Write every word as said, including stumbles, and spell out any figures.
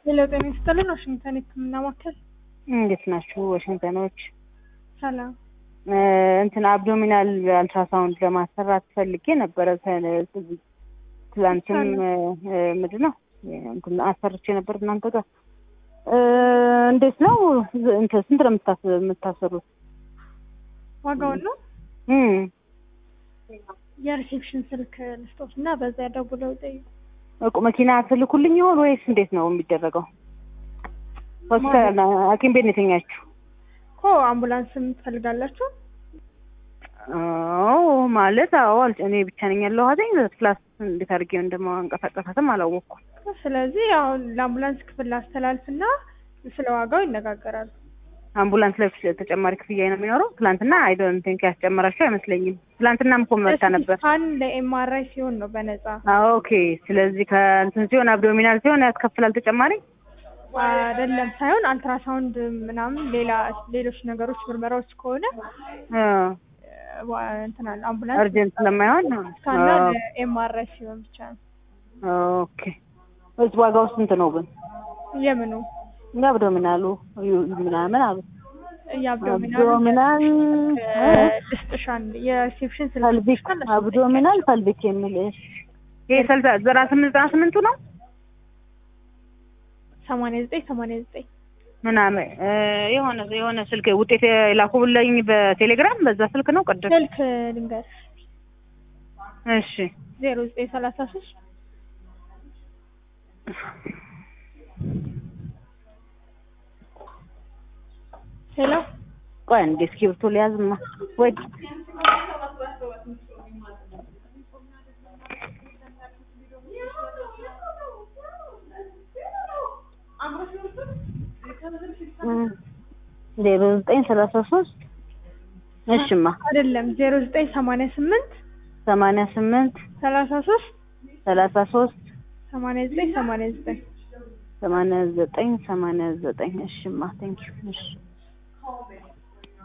ሌላው ጤና ይስጥልን። ዋሽንግተን ህክምና ማዕከል እንዴት ናችሁ ዋሽንግተኖች? ሰላም። እንትን አብዶሚናል አልትራሳውንድ ለማሰራት ፈልጌ ነበረ። ትላንትም ምንድነው እንትን አሰርቼ ነበር እናንተ ጋር። እንዴት ነው እንትን ስንት ነው የምታሰሩት? ዋጋው ነው እም የሪሴፕሽን ስልክ ልስጦትና በዛ ደውለው ጠይቁ። እኮ መኪና ትልኩልኝ ይሆን ወይስ እንዴት ነው የሚደረገው? ሆስፒታል ሐኪም ቤት ነኝኛችሁ እኮ አምቡላንስም ትፈልጋላችሁ? አዎ ማለት አዎ እኔ ብቻ ነኝ ያለው አይደል? ክላስ እንዴት አድርጌ እንደማንቀሳቀሳትም አላወቅኩም። ስለዚህ አሁን ለአምቡላንስ ክፍል አስተላልፍና ስለ ዋጋው ይነጋገራሉ። አምቡላንስ ላይ ተጨማሪ ክፍያ ነው የሚኖረው? ትላንትና አይ ዶንት ቲንክ ያስጨመራችሁ አይመስለኝም። ትላንትናም እኮ መጣ ነበር። አን ለኤምአርአይ ሲሆን ነው በነፃ። አዎ ኦኬ። ስለዚህ ከእንትን ሲሆን አብዶሚናል ሲሆን ያስከፍላል ተጨማሪ? አይደለም ሳይሆን አልትራሳውንድ ምናምን ሌላ ሌሎች ነገሮች ምርመራዎች ከሆነ አ እንትና አምቡላንስ አርጀንት ስለማይሆን ታና ኤምአርአይ ሲሆን ብቻ ነው። ኦኬ። ወይስ ዋጋው ስንት ነው ግን? የምኑ አብዶሚናሉ ምናምን አሉ። የአብዶሚናል ድስጥሻን የሪሴፕሽን ፐልቪክ አብዶሚናል ፐልቪክ የሚል ይሄ ሰልዛ ዘጠና ስምንት ዘጠና ስምንት ነው ሰማንያ ዘጠኝ ሰማንያ ዘጠኝ ምናምን የሆነ የሆነ ስልክ ውጤት ላኩልኝ በቴሌግራም በዛ ስልክ ነው ቀደም ስልክ ልንገር። እሺ ዜሮ ዘጠኝ ሰላሳ ሶስት ሄሎ ቆይ እንዴ እስክሪብቶ ሊያዝማ ወይ ዜሮ ዘጠኝ ሰላሳ ሶስት እሺማ አይደለም ዜሮ ዘጠኝ ሰማንያ ስምንት ሰማንያ ስምንት ሰላሳ ሶስት ሰላሳ ሶስት ሰማንያ ዘጠኝ ሰማንያ ዘጠኝ ሰማንያ ዘጠኝ ሰማንያ ዘጠኝ እሺማ ቴንክ ዩ እሺ